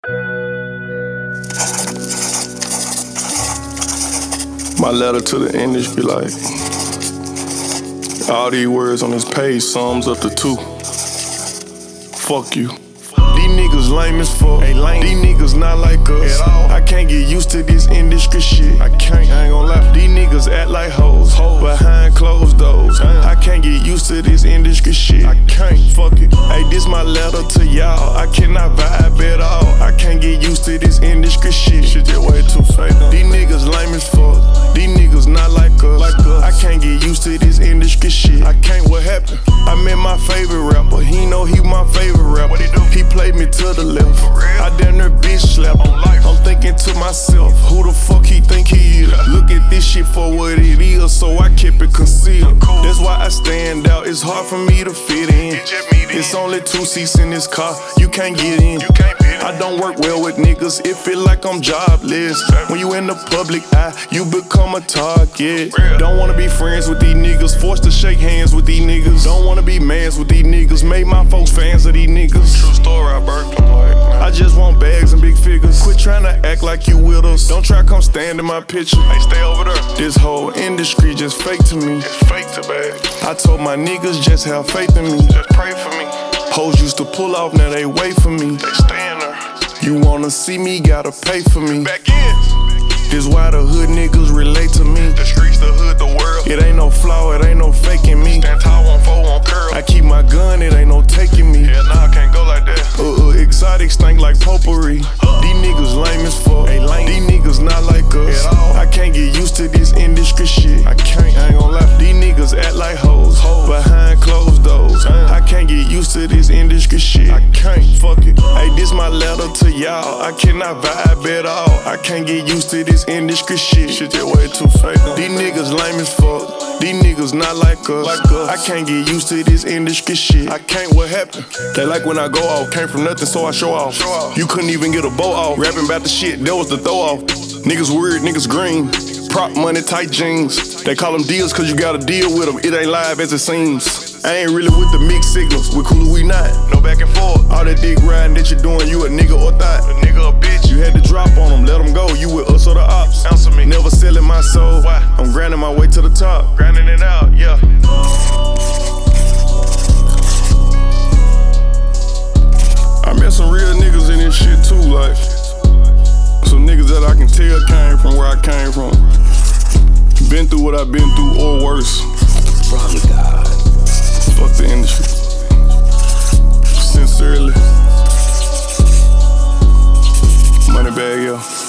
My letter to the industry, like, all these words on this page sums up to 2. Fuck you. These niggas lame as fuck. These niggas not like us. I can't get used to this industry shit. I ain't gonna lie. These niggas act like hoes behind closed doors. I can't get used to this industry shit. I can't. Fuck it. Hey, this my letter to y'all. I cannot vibe at all. I can't get used to this industry shit. Shit just way too fake. These niggas lame as fuck. These niggas not like us. I can't get used to this industry shit. I can't. What happened? I met my favorite rapper. He know he my favorite rapper. He played me to the left. I damn near bitch slapped him. I'm thinking to myself, who the fuck he think he is? Look at this shit for what it is, so I keep it concealed. That's why I stand out. It's hard for me to fit in. It's only 2 seats in this car. You can't get in. I don't work well with niggas. It feel like I'm jobless. When you in the public eye, you become a target. Don't wanna be friends with these niggas. Forced to shake hands with these niggas. Don't wanna be mans with these niggas. Made my folks fans of these niggas. True story, I burped. I just want bags and big figures. Quit trying to act like you with us. Don't try to come stand in my picture. Hey, stay over there. This whole industry just fake to me. It's fake to bad. I told my niggas just have faith in me. Just pray for me. Hoes used to pull off, now they wait for me. They stand there. You wanna see me, gotta pay for me. Back in. This why the hood niggas relate to me. The streets, the hood, the world. It ain't no flaw, it ain't no faking me. Stand tall, won't fold, won't curl. I keep my gun, it ain't no taking me. Yeah, nah, I can't go like that. Exotic stink like potpourri. These niggas lame as fuck. These niggas not like us. I can't get used to this industry shit. I ain't gonna lie. These niggas act like hoes behind closed doors. I can't get used to this industry shit. I can't. Fuck it. Hey, this my letter to y'all. I cannot vibe at all. I can't get used to this industry shit. Shit just way too fake. These niggas lame as fuck. These niggas not like us. I can't get used to this industry shit. I can't. What happened? They like when I go off. Came from nothing, so I show off. You couldn't even get a bow off. Rapping about the shit, that was the throw off. Niggas weird, niggas green. Prop money, tight jeans. They call them deals cause you gotta deal with them. It ain't live as it seems. I ain't really with the mixed signals. We cool, we not. No back and forth. All that dick riding that you doing, you a nigga or thought. A nigga a bitch. You had to drop on them, let them go. You with us or the ops. Answer me. Never selling my soul. Why? I'm grinding my way to the top. Grinding it out, yeah. I met some real niggas in this shit too, like some niggas that I can tell came from where I came from. Been through what I've been through or worse. From God. Fuck the industry. Sincerely. Moneybagg, yeah.